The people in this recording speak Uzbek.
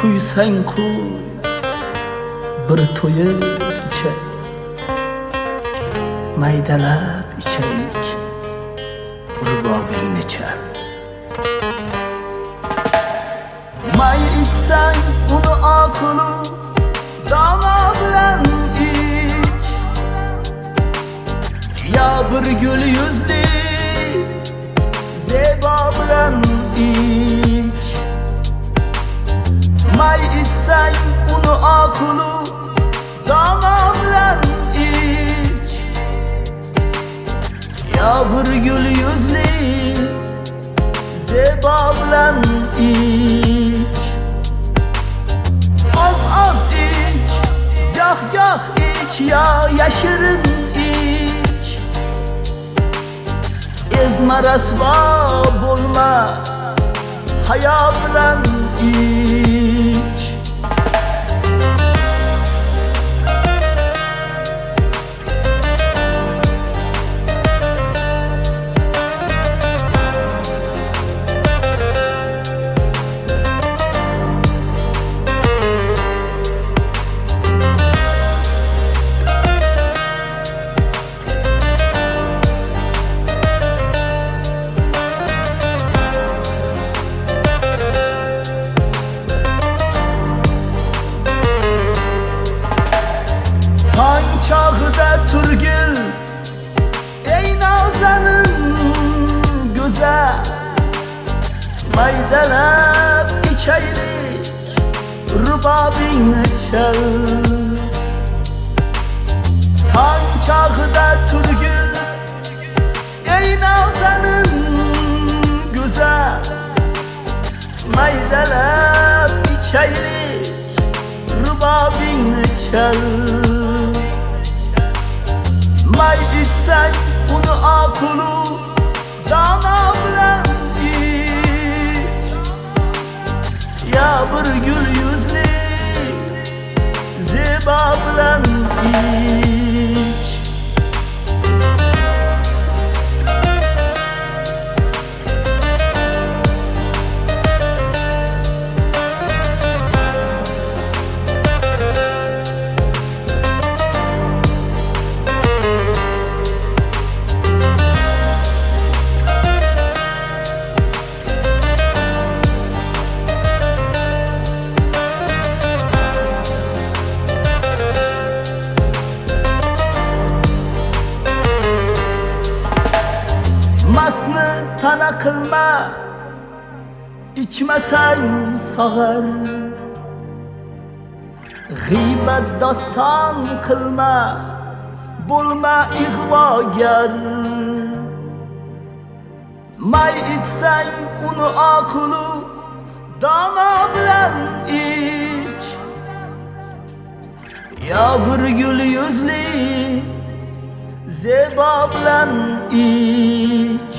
Kuysang kuy bir to'yib ichay, maydalab ichaylik rubobingni chal. May ichsang uni oqulu dono bilan ich, ya bir gul yuzli zebo bilan ich. May ichsang uni oqulu dono bilan ich, ya bir gul yuzli zebo bilan ich. Az ich, goh ich, ya yashirin ich. Ezma rasvo bo'lma, hayo bilan ich. Tong chog'ida turgil ey nozanin go'zal, maydalab ichaylik rubobingni chal. Tong chog'ida turgil ey nozanin go'zal, maydalab ichaylik rubobingni chal. May ichsang uni oqulu dono bilan ich, ya bir gul yuzli zebo bilan ich. Mastni tana qilma, ichmasang sog'ar. G'iybat doston qilma, bo'lma ig'vogar. May ichsang uni oqulu dono bilan ich, ya bir gul yuzli zebo bilan ich.